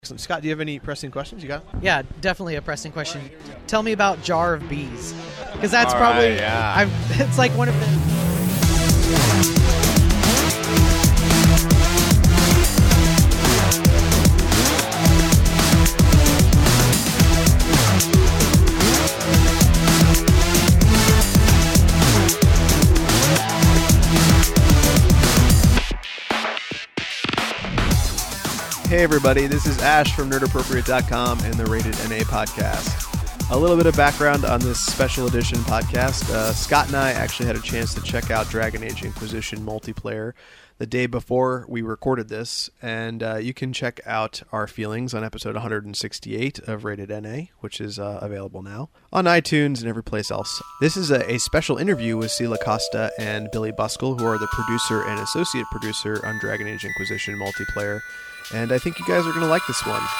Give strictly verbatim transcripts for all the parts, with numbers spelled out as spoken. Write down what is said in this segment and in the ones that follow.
Excellent. Scott, do you have any pressing questions? You got it? Yeah, definitely a pressing question. Tell me about Jar of Bees, because that's All probably right, yeah. I've, it's like one of the. Hey everybody, this is Ash from nerd appropriate dot com and the Rated N A podcast. A little bit of background on this special edition podcast. Uh, Scott and I actually had a chance to check out Dragon Age Inquisition multiplayer the day before we recorded this, and uh, you can check out our feelings on episode one hundred sixty-eight of Rated N A, which is uh, available now on iTunes and every place else. This is a, a special interview with Sila Costa and Billy Buskell, who are the producer and associate producer on Dragon Age Inquisition multiplayer. And I think you guys are going to like this one.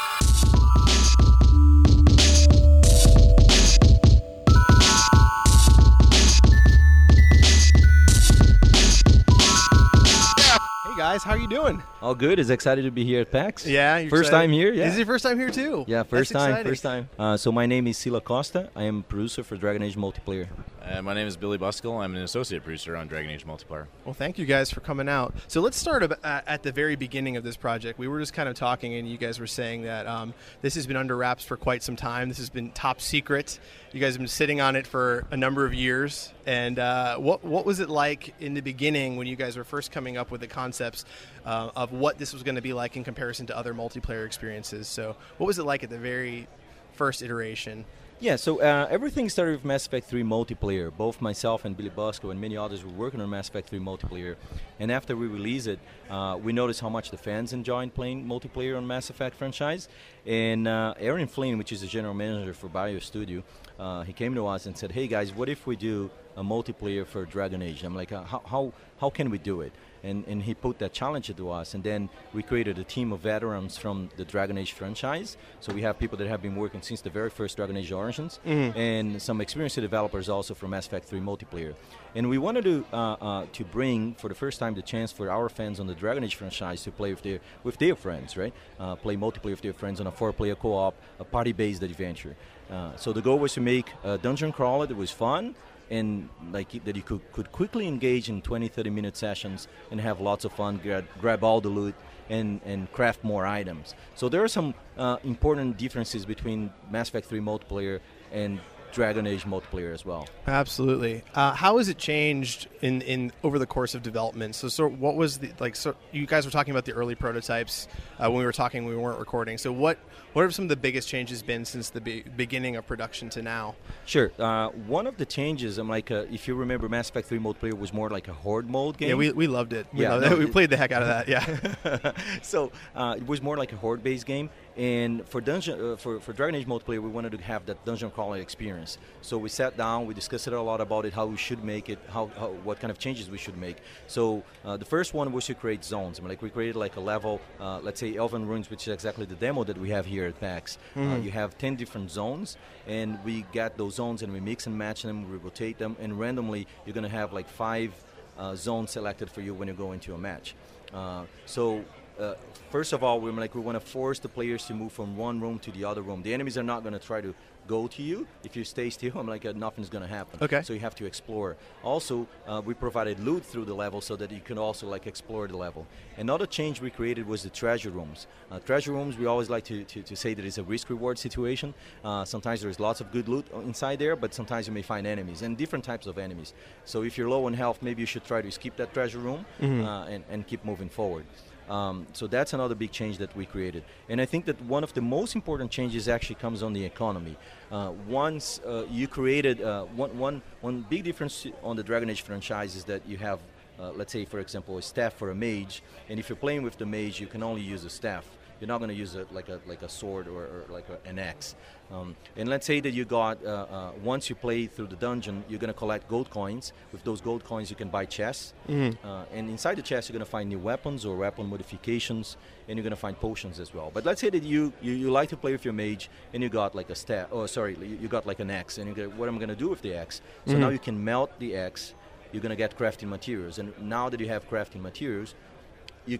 Hey guys, how are you doing? All good. Is excited to be here at PAX. Yeah, you're first excited? time here. Yeah, This is your first time here too. yeah, first That's time, exciting. first time. Uh, so my name is Sila Costa. I am producer for Dragon Age Multiplayer. Uh, my name is Billy Buskell. I'm an associate producer on Dragon Age Multiplayer. Well, thank you guys for coming out. So let's start ab- uh, at the very beginning of this project. We were just kind of talking, and you guys were saying that um, this has been under wraps for quite some time. This has been top secret. You guys have been sitting on it for a number of years. And uh, what what was it like in the beginning when you guys were first coming up with the concepts uh, of what this was going to be like in comparison to other multiplayer experiences? So what was it like at the very first iteration? Yeah, so uh, everything started with Mass Effect three multiplayer. Both myself and Billy Buskell and many others were working on Mass Effect three multiplayer. And after we released it, uh, we noticed how much the fans enjoyed playing multiplayer on Mass Effect franchise. And uh, Aaron Flynn, which is the general manager for Bio Studio, uh, he came to us and said, hey guys, what if we do a multiplayer for Dragon Age? I'm like, uh, how, how, how can we do it? And, and he put that challenge to us, and then we created a team of veterans from the Dragon Age franchise. So we have people that have been working since the very first Dragon Age Origins, mm-hmm. and some experienced developers also from Mass Effect three multiplayer. And we wanted to uh, uh, to bring, for the first time, the chance for our fans on the Dragon Age franchise to play with their with their friends, right? Uh, play multiplayer with their friends on a four-player co-op, a party-based adventure. Uh, so the goal was to make a dungeon crawler that was fun, and like that you could, could quickly engage in twenty, thirty minute sessions and have lots of fun, grab, grab all the loot, and, and craft more items. So there are some uh, important differences between Mass Effect three multiplayer and Dragon Age multiplayer as well. Absolutely. Uh, how has it changed in, in over the course of development? So, so what was the like? So you guys were talking about the early prototypes uh, when we were talking. We weren't recording. So what what have some of the biggest changes been since the be- beginning of production to now? Sure. Uh, one of the changes, I'm like, uh, if you remember, Mass Effect three multiplayer was more like a horde mode game. Yeah, we we loved it. We Yeah, loved no, it. We it- played the heck out of that. Yeah. so uh, it was more like a horde-based game, and for dungeon uh, for for Dragon Age multiplayer, we wanted to have that dungeon crawler experience. So we sat down, we discussed it a lot about it, how we should make it, how, how what kind of changes we should make. So uh, the first one was to create zones. I mean, like we created like a level, uh, let's say Elven Ruins, which is exactly the demo that we have here at PAX. Uh, you have ten different zones, and we got those zones and we mix and match them, we rotate them, and randomly you're going to have like five uh, zones selected for you when you go into a match. Uh, so uh, first of all, we're like we want to force the players to move from one room to the other room. The enemies are not going to try to go to you. If you stay still, I'm like uh, nothing's going to happen. Okay. So you have to explore. Also, uh, we provided loot through the level so that you can also like explore the level. Another change we created was the treasure rooms. Uh, treasure rooms, we always like to, to, to say that it's a risk-reward situation. Uh, sometimes there's lots of good loot inside there, but sometimes you may find enemies, and different types of enemies. So if you're low on health, maybe you should try to skip that treasure room mm-hmm. uh, and, and keep moving forward. Um, so that's another big change that we created. And I think that one of the most important changes actually comes on the economy. Uh, once uh, you created, uh, one, one, one big difference on the Dragon Age franchise is that you have, uh, let's say, for example, a staff for a mage, and if you're playing with the mage, you can only use a staff. You're not going to use it like a like a sword or, or like a, an axe. Um, and let's say that you got, uh, uh, once you play through the dungeon, you're going to collect gold coins. With those gold coins, you can buy chests. Mm-hmm. Uh, and inside the chest, you're going to find new weapons or weapon modifications, and you're going to find potions as well. But let's say that you, you, you like to play with your mage, and you got like a staff, oh, sorry, you, you got like an axe, and you go, what am I going to do with the axe? So mm-hmm. now you can melt the axe, you're going to get crafting materials. And now that you have crafting materials, you can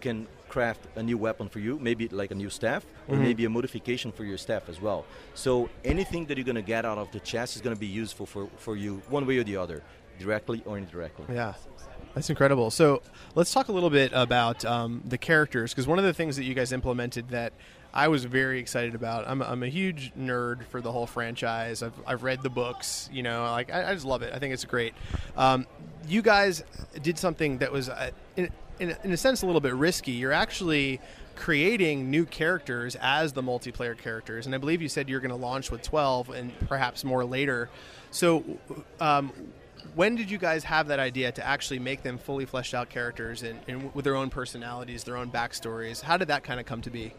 craft a new weapon for you, maybe like a new staff, or Mm-hmm. maybe a modification for your staff as well. So anything that you're going to get out of the chest is going to be useful for, for you one way or the other, directly or indirectly. Yeah. That's incredible. So let's talk a little bit about um, the characters, because one of the things that you guys implemented that I was very excited about. I'm, I'm a huge nerd for the whole franchise. I've, I've read the books. You know, like I, I just love it. I think it's great. Um, you guys did something that was, uh, in, in, in a sense, a little bit risky. You're actually creating new characters as the multiplayer characters, and I believe you said you're going to launch with twelve and perhaps more later. So um, when did you guys have that idea to actually make them fully fleshed out characters and, and with their own personalities, their own backstories? How did that kind of come to be?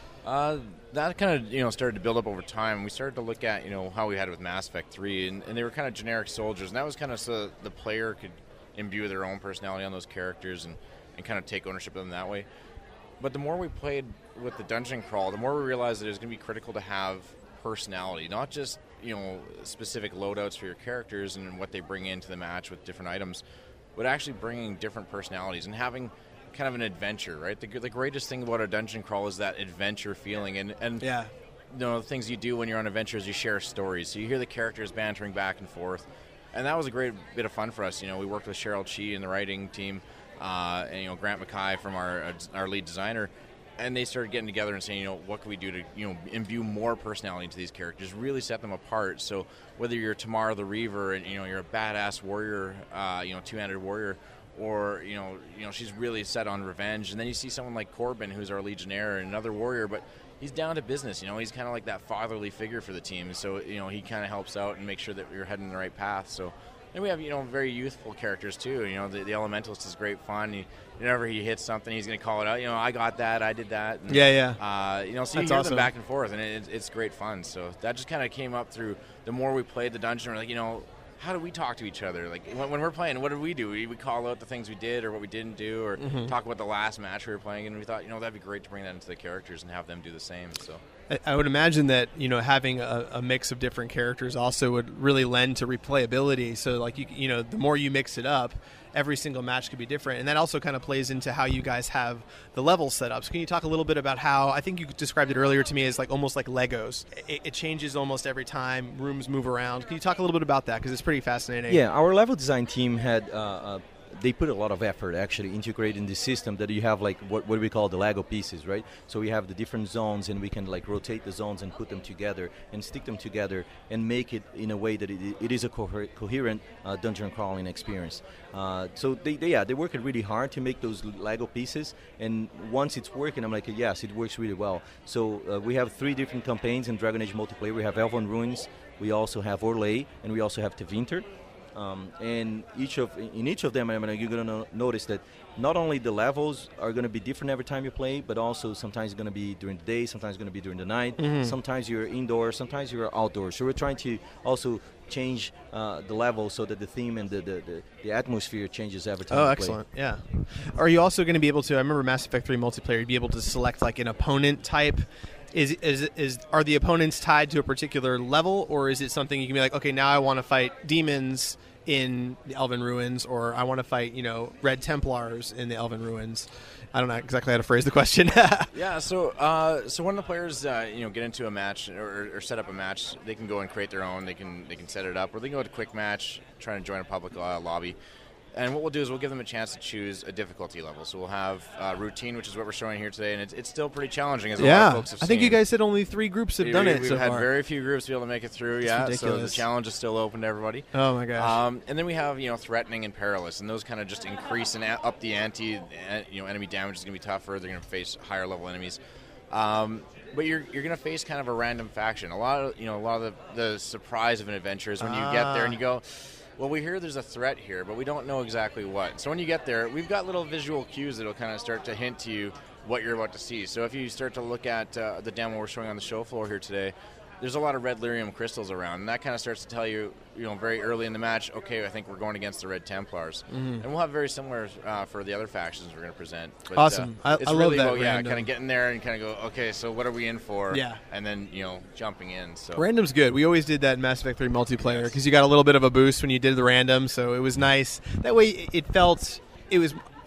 Uh, that kind of you know started to build up over time. We started to look at you know how we had it with Mass Effect three, and, and they were kind of generic soldiers, and that was kind of so the player could imbue their own personality on those characters and, and kind of take ownership of them that way. But the more we played with the dungeon crawl, the more we realized that it was going to be critical to have personality, not just you know specific loadouts for your characters and what they bring into the match with different items, but actually bringing different personalities and having kind of an adventure, right? The, the greatest thing about a dungeon crawl is that adventure feeling, and and Yeah. you know the things you do when you're on adventures, you share stories, so you hear the characters bantering back and forth, and that was a great bit of fun for us. You know, we worked with Cheryl Chi and the writing team, uh, and you know Grant Mackay from our uh, our lead designer, and they started getting together and saying, you know, what can we do to you know imbue more personality into these characters, really set them apart. So whether you're Tamara the Reaver and you know you're a badass warrior, uh, you know two-handed warrior, or you know, you know, she's really set on revenge. And then you see someone like Corbin, who's our Legionnaire and another warrior, but he's down to business. You know, he's kind of like that fatherly figure for the team. So you know, he kind of helps out and makes sure that you're heading the right path. So, and we have you know very youthful characters too. You know, the, the Elementalist is great fun. He, whenever he hits something, he's going to call it out. You know, I got that, I did that. And, Yeah, yeah. Uh, you know, so That's you hear awesome. them back and forth, and it, it's great fun. So that just kind of came up through the more we played the dungeon. We're like, you know. How do we talk to each other? Like when, when we're playing, what did we do? We, we call out the things we did or what we didn't do, or Mm-hmm. talk about the last match we were playing. And we thought, you know, that'd be great to bring that into the characters and have them do the same. So I, I would imagine that you know having a, a mix of different characters also would really lend to replayability. So like you you know the more you mix it up, every single match could be different, and that also kind of plays into how you guys have the levels set up. So can you talk a little bit about how I think you described it earlier to me as like almost like Legos? It, it changes almost every time. Rooms move around. Can you talk a little bit about that because it's pretty fascinating? Yeah, our level design team had uh, uh, they put a lot of effort actually integrating the system that you have like what, what we call the Lego pieces, right? So we have the different zones and we can like rotate the zones and put them together and stick them together and make it in a way that it, it is a coher- coherent uh, dungeon crawling experience. Uh, so they, they yeah they worked really hard to make those Lego pieces, and once it's working, I'm like yes, it works really well. So uh, we have three different campaigns in Dragon Age multiplayer. We have Elven Ruins, we also have Orlais, and we also have Tevinter. Um, and each of in each of them, I mean, you're going to no- notice that not only the levels are going to be different every time you play, but also sometimes it's going to be during the day, sometimes it's going to be during the night, sometimes you're indoors, sometimes you're outdoors. So we're trying to also change uh, the level so that the theme and the, the, the, the atmosphere changes every time Oh, you play. excellent. Yeah. Are you also going to be able to, I remember Mass Effect three multiplayer, you'd be able to select like an opponent type. Is, is is are the opponents tied to a particular level, or is it something you can be like, okay, now I want to fight demons in the Elven Ruins, or I want to fight, you know, Red Templars in the Elven Ruins? I don't know exactly how to phrase the question. yeah, so uh, so when the players uh, you know get into a match or, or set up a match, they can go and create their own. They can they can set it up, or they can go to a quick match, trying to join a public uh, lobby. And what we'll do is we'll give them a chance to choose a difficulty level. So we'll have uh, routine, which is what we're showing here today, and it's, it's still pretty challenging, as a lot Yeah, of folks have I think seen. you guys said only three groups have We- done we- it We've so had far. very few groups be able to make it through, yeah. So the ridiculous. challenge is still open to everybody. Oh my gosh. Um, and then we have, you know, threatening and perilous, and those kind of just increase and a- up the ante. Uh, you know, enemy damage is going to be tougher. They're going to face higher level enemies. Um, but you're you're going to face kind of a random faction. A lot of you know a lot of the, the surprise of an adventure is when you get there and you go, well, we hear there's a threat here, but we don't know exactly what. So when you get there, we've got little visual cues that will kind of start to hint to you what you're about to see. So if you start to look at uh, the demo we're showing on the show floor here today, there's a lot of red lyrium crystals around, and that kind of starts to tell you, you know, very early in the match, okay, I think we're going against the Red Templars. Mm-hmm. And we'll have very similar uh, for the other factions we're going to present. But, Awesome. Uh, I- it's I love really that about, yeah, random. kind of getting there and kind of go, okay, so what are we in for? Yeah. And then, you know, jumping in. So Random's good. We always did that in Mass Effect three multiplayer because you got a little bit of a boost when you did the random, so it was nice. That way it felt, it was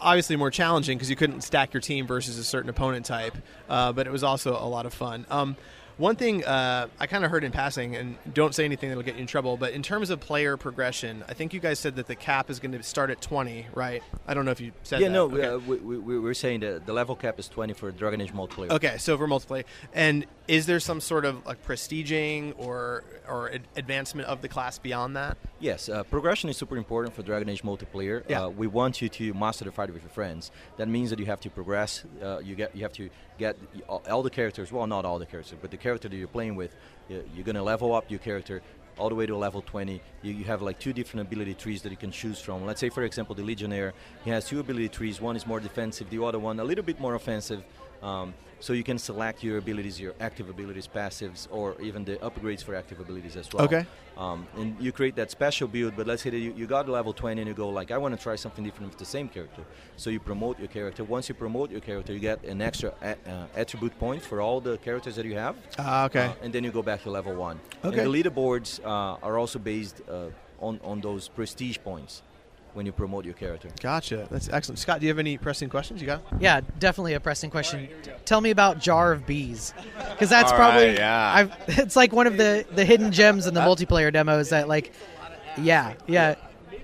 obviously more challenging because you couldn't stack your team versus a certain opponent type, uh, but it was also a lot of fun. Um, One thing uh, I kind of heard in passing, and don't say anything that'll get you in trouble, but in terms of player progression, I think you guys said that the cap is going to start at twenty, right? I don't know if you said yeah, that. no, Okay. uh, we, we, we're saying that the level cap is twenty for Dragon Age multiplayer. Okay, so for multiplayer. And is there some sort of like prestiging or or ad- advancement of the class beyond that? Yes, uh, progression is super important for Dragon Age multiplayer. Yeah. Uh, we want you to master the fight with your friends. That means that you have to progress. Uh, you get you have to get all, all the characters. Well, not all the characters, but the character that you're playing with. You, you're gonna level up your character all the way to level twenty. You, you have like two different ability trees that you can choose from. Let's say, for example, the Legionnaire. He has two ability trees. One is more defensive. The other one a little bit more offensive. Um, so you can select your abilities, your active abilities, passives, or even the upgrades for active abilities as well. Okay. Um, and you create that special build, but let's say that you, you got to level twenty and you go like, I want to try something different with the same character. So you promote your character. Once you promote your character, you get an extra a- uh, attribute point for all the characters that you have. Ah, okay. Uh, and then you go back to level one. Okay. And the leaderboards uh, are also based uh, on, on those prestige points when you promote your character. Gotcha. That's excellent. Scott, do you have any pressing questions? You got? Yeah, definitely a pressing question. Tell me about Jar of Bees, because that's All probably right, yeah. I've, it's like one of the, the hidden gems in the multiplayer demos that like, yeah, yeah,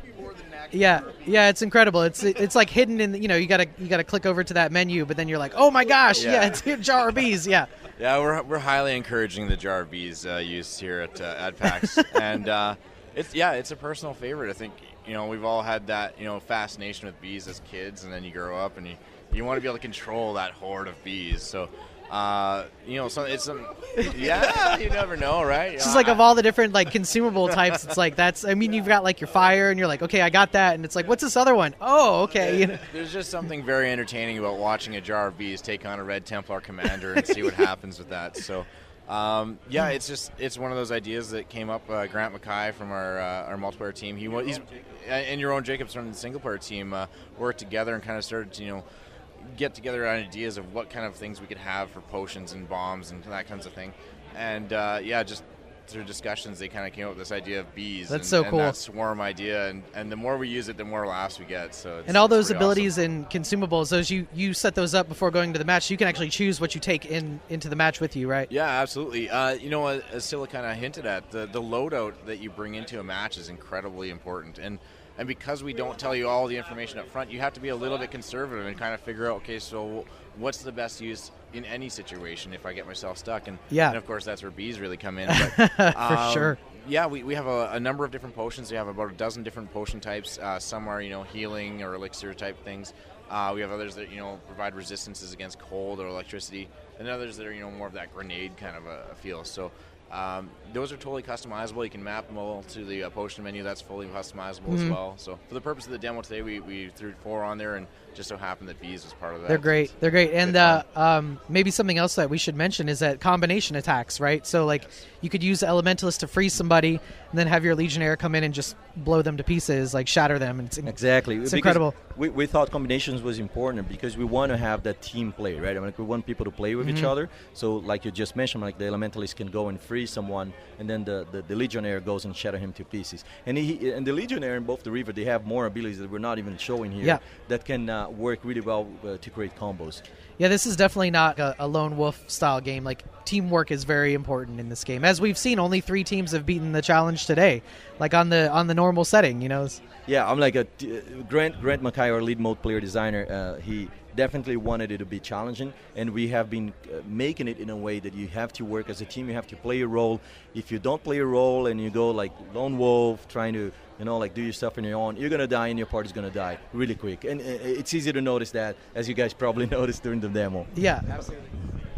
yeah, yeah. It's incredible. It's it's like hidden in the, you know you gotta you gotta click over to that menu, but then you're like, oh my gosh, yeah, Yeah. it's a Jar of Bees, yeah. Yeah, we're we're highly encouraging the Jar of Bees uh, use here at uh, at PAX, and uh, it's yeah, it's a personal favorite. I think you know we've all had that you know fascination with bees as kids, and then you grow up and you you want to be able to control that horde of bees. So. Uh, you know, so it's some, yeah, you never know, right? It's just like of all the different like consumable types, it's like that's. I mean, you've got like your fire, and you're like, okay, I got that, and it's like, what's this other one? Oh, okay. You know? There's just something very entertaining about watching a Jar of Bees take on a Red Templar commander and see what happens with that. So, um, yeah, it's just it's one of those ideas that came up. Uh, Grant Mackay from our uh, our multiplayer team, he wa- he's and your own Jacobs from the single player team uh, worked together and kind of started to, you know. get together ideas of what kind of things we could have for potions and bombs and that kinds of thing, and uh, yeah, just through discussions they kind of came up with this idea of bees. That's and, so and cool. that swarm idea, and, and the more we use it, the more laughs we get. So it's, And all it's those pretty abilities awesome. and consumables, those you, you set those up before going to the match. So you can actually choose what you take in into the match with you, right? Yeah, absolutely. Uh, you know, as as Scylla kind of hinted at, the the loadout that you bring into a match is incredibly important, and. And because we don't tell you all the information up front, you have to be a little bit conservative and kind of figure out, okay, so what's the best use in any situation if I get myself stuck? And, Yeah. and of course, that's where bees really come in. But, For um, sure. Yeah, we, we have a, a number of different potions. We have about a dozen different potion types. Uh, some are, you know, healing or elixir type things. Uh, we have others that, you know, provide resistances against cold or electricity. And others that are, you know, more of that grenade kind of a, a feel. So um, those are totally customizable. You can map them all to the uh, potion menu. That's fully customizable Mm-hmm. as well. So for the purpose of the demo today, we, we threw four on there, and just so happened that bees was part of that. They're great. They're great. And Good uh, fun. um, maybe something else that we should mention is that combination attacks, right? So like you could use the Elementalist to freeze somebody, and then have your Legionnaire come in and just blow them to pieces, like shatter them. And it's in- Exactly. It's Because incredible. We, we thought combinations was important because we want to have that team play, right? I mean, like we want people to play with Mm-hmm. each other. So, like you just mentioned, like the Elementalist can go and free someone, and then the, the, the Legionnaire goes and shatter him to pieces. And he and the Legionnaire in both the River, they have more abilities that we're not even showing here Yeah. that can uh, work really well uh, to create combos. Yeah, this is definitely not a, a lone wolf style game. Like teamwork is very important in this game. As we've seen, only three teams have beaten the challenge today. Like on the on the normal setting, you know. It's- Yeah, I'm like a uh, Grant Grant Mackay, our lead mode player designer. Uh, he definitely wanted it to be challenging, and we have been uh, making it in a way that you have to work as a team. You have to play a role. If you don't play a role and you go like lone wolf, trying to you know like do your stuff on your own, you're gonna die, and your party's gonna die really quick. And uh, it's easy to notice that, as you guys probably noticed during the demo. Yeah, absolutely.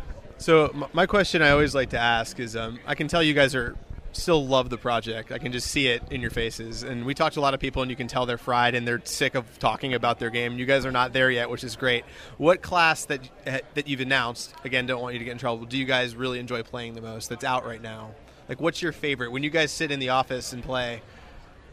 So m- my question I always like to ask is, um, I can tell you guys are still love the project. I can just see it in your faces. And we talked to a lot of people, and you can tell they're fried and they're sick of talking about their game. You guys are not there yet, which is great. What class that that you've announced, again, don't want you to get in trouble, do you guys really enjoy playing the most that's out right now? Like, what's your favorite? When you guys sit in the office and play,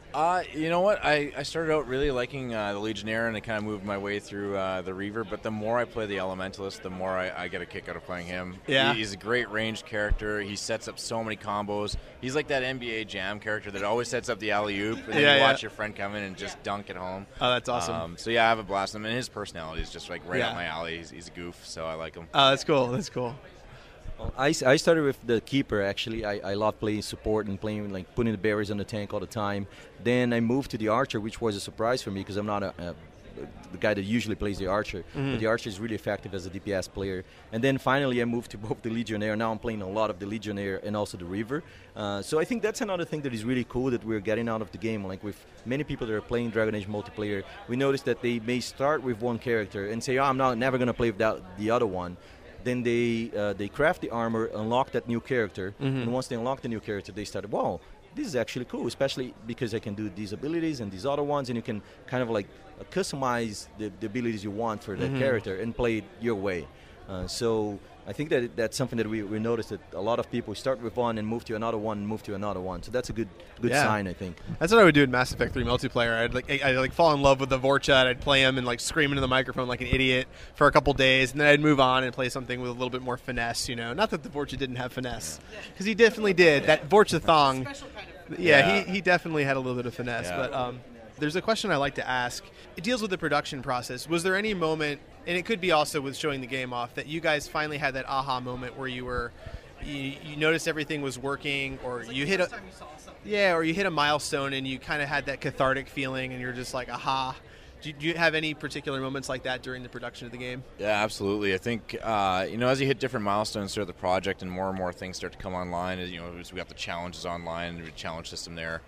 Uh, you know what? I, I started out really liking uh, the Legionnaire, and I kind of moved my way through uh, the Reaver. But the more I play the Elementalist, the more I, I get a kick out of playing him. Yeah. He, he's a great ranged character. He sets up so many combos. He's like that N B A Jam character that always sets up the alley-oop, and then Yeah, you yeah. watch your friend come in and just dunk it home. Oh, that's awesome. Um, so yeah, I have a blast with him, and his personality is just like right Yeah. up my alley. He's, he's a goof, so I like him. Oh, that's cool. That's cool. Well, I, I started with the keeper actually. I, I love playing support and playing like putting the berries on the tank all the time. Then I moved to the archer, which was a surprise for me because I'm not a, a the guy that usually plays the archer. Mm-hmm. But the archer is really effective as a D P S player. And then finally I moved to both the Legionnaire. Now I'm playing a lot of the Legionnaire and also the Reaver. Uh, so I think that's another thing that is really cool that we're getting out of the game. Like with many people that are playing Dragon Age multiplayer, we notice that they may start with one character and say, oh, I'm not never going to play without the other one. Then they uh, they craft the armor, unlock that new character, Mm-hmm. and once they unlock the new character, they start, wow, this is actually cool, especially because I can do these abilities and these other ones, and you can kind of like uh, customize the, the abilities you want for that Mm-hmm. character and play it your way. Uh, so I think that it, that's something that we, we noticed that a lot of people start with one and move to another one and move to another one. So that's a good good Yeah. sign, I think. That's what I would do in Mass Effect three multiplayer. I'd like I'd like fall in love with the Vorcha, and I'd play him and like scream into the microphone like an idiot for a couple days, and then I'd move on and play something with a little bit more finesse. You know, not that the Vorcha didn't have finesse, because he definitely did. That Vorcha thong, yeah, Yeah. he he definitely had a little bit of finesse. Yeah. But um, there's a question I like to ask. It deals with the production process. Was there any moment, and it could be also with showing the game off, that you guys finally had that aha moment where you were, you, you noticed everything was working, or you hit a, yeah, or you hit a milestone and you kind of had that cathartic feeling, and you're just like, aha. Do you, do you have any particular moments like that during the production of the game? Yeah, absolutely. I think uh, you know, as you hit different milestones throughout the project, and more and more things start to come online. As you know, as we got the challenges online, the challenge system there.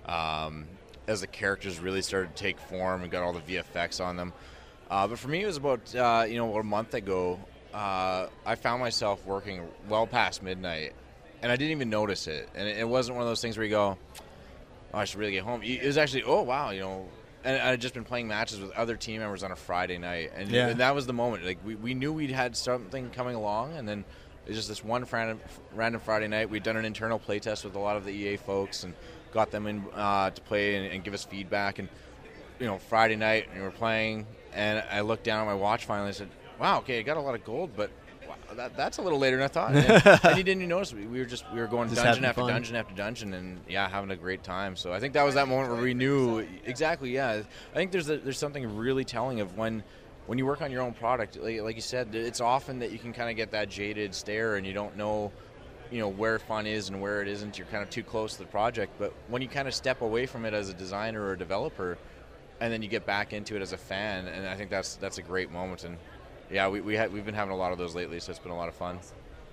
Um, as the characters really started to take form and got all the V F X on them. Uh, but for me, it was about uh, you know about a month ago. Uh, I found myself working well past midnight, and I didn't even notice it. And it, it wasn't one of those things where you go, "Oh, I should really get home." It was actually, "Oh, wow," you know. And I had just been playing matches with other team members on a Friday night, and, Yeah. and that was the moment. Like we, we knew we'd had something coming along, and then it was just this one random, random Friday night. We'd done an internal play test with a lot of the E A folks, and got them in uh, to play and, and give us feedback. And you know, Friday night, and we were playing, and I looked down at my watch finally and said, "Wow, okay, I got a lot of gold, but wow, that, that's a little later than I thought." And, and you didn't even notice. We, we were just we were going Just dungeon having after fun. dungeon after dungeon, and yeah, having a great time. So I think that was that moment where we knew exactly. Yeah, I think there's a, there's something really telling of when. When you work on your own product, like, like you said, it's often that you can kind of get that jaded stare, and you don't know, you know, where fun is and where it isn't. You're kind of too close to the project. But when you kind of step away from it as a designer or a developer, and then you get back into it as a fan, and I think that's that's a great moment. And yeah, we we ha- we've been having a lot of those lately, so it's been a lot of fun.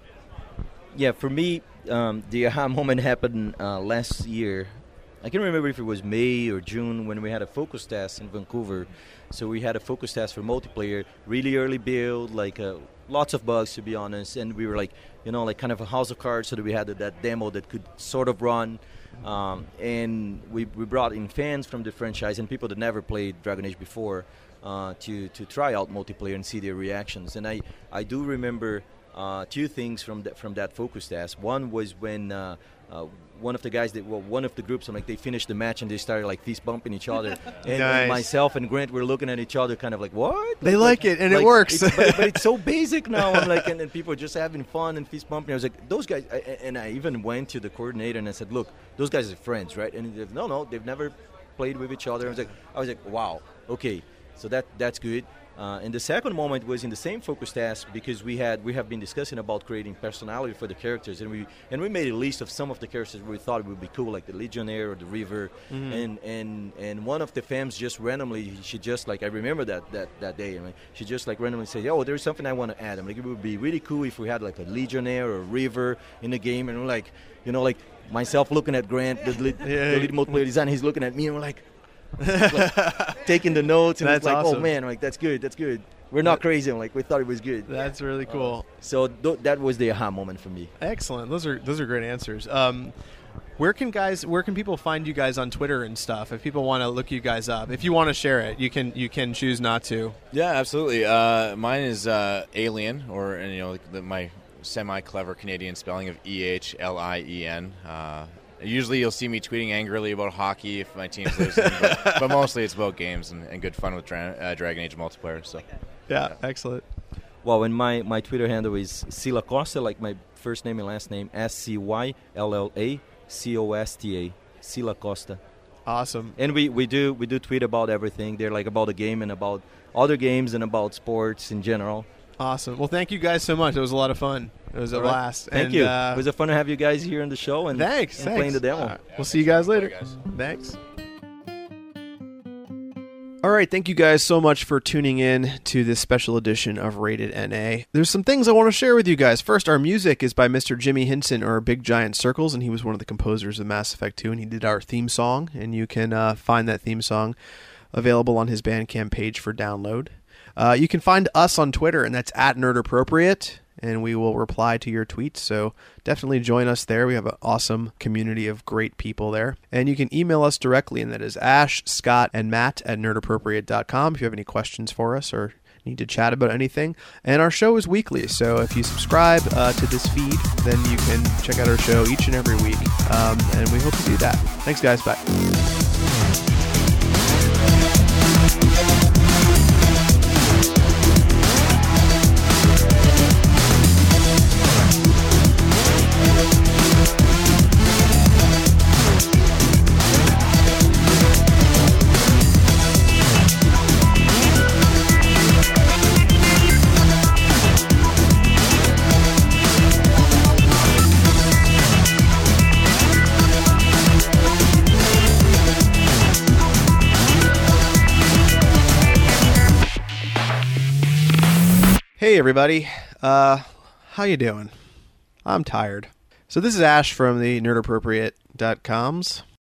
Yeah, for me, um, the aha moment happened uh, last year. I can't remember if it was May or June when we had a focus test in Vancouver. So we had a focus test for multiplayer, really early build, like uh, lots of bugs to be honest. And we were like, you know, like kind of a house of cards, so that we had that demo that could sort of run. Um, and we, we brought in fans from the franchise and people that never played Dragon Age before uh, to, to try out multiplayer and see their reactions. And I, I do remember uh, two things from that, from that focus test. One was when uh, uh, one of the guys that well one of the groups, like they finished the match and they started like fist bumping each other, and, Nice. and myself and Grant were looking at each other, kind of like, what? They like it, and it works. It's, but, but it's so basic now. I'm like, and, and people are just having fun and fist bumping. I was like, those guys, I, and I even went to the coordinator and I said, look, those guys are friends, right? And he said, no, no, they've never played with each other. I was like, I was like, wow, okay, so that that's good. Uh, and the second moment was in the same focus test because we had we have been discussing about creating personality for the characters, and we and we made a list of some of the characters we thought would be cool, like the Legionnaire or the Reaver, Mm-hmm. and and and one of the fans just randomly, she just like I remember that that that day, I mean, she just like randomly said, "Oh, there's something I want to add." I'm like, it would be really cool if we had like a Legionnaire or a Reaver in the game, and we're like, you know, like myself looking at Grant, the lead, Yeah. the lead multiplayer designer, he's looking at me, and we're like. like, taking the notes and That's it's like, awesome. oh man, I'm like that's good, that's good. We're not crazy. I'm like we thought it was good. That's really cool. So th- that was the aha moment for me. Excellent. Those are those are great answers. Um, where can guys? Where can people find you guys on Twitter and stuff? If people want to look you guys up, if you want to share it, you can. You can choose not to. Yeah, absolutely. Uh, mine is uh, Alien, or you know, the, my semi-clever Canadian spelling of E H L I E N. Uh, Usually you'll see me tweeting angrily about hockey if my team's losing, but, but mostly it's about games and, and good fun with Dra- uh, Dragon Age multiplayer. So, Yeah, yeah. excellent. Well, and my, my Twitter handle is Cyla Costa, like my first name and last name, S C Y L L A C O S T A, Cyla Costa. Awesome. And we, we do we do tweet about everything. They're like about the game and about other games and about sports in general. Awesome. Well, thank you guys so much. It was a lot of fun. It was a All right. blast. Thank and, you. Uh, it was a fun to have you guys here on the show and, thanks. and thanks. playing the demo. All right. Yeah, We'll see you guys later. Bye, guys. Thanks. All right, thank you guys so much for tuning in to this special edition of Rated N A. There's some things I want to share with you guys. First, our music is by Mister Jimmy Hinson, or Big Giant Circles, and he was one of the composers of Mass Effect two, and he did our theme song, and you can uh, find that theme song available on his Bandcamp page for download. Uh, you can find us on Twitter, and that's at NerdAppropriate, and we will reply to your tweets, so definitely join us there. We have an awesome community of great people there. And you can email us directly, and that is Ash, Scott, and Matt at nerdappropriate dot com if you have any questions for us or need to chat about anything. And our show is weekly, so if you subscribe uh, to this feed, then you can check out our show each and every week, um, and we hope you do that. Thanks, guys. Bye. Hey everybody, uh, how you doing? I'm tired. So this is Ash from the nerd appropriate dot coms.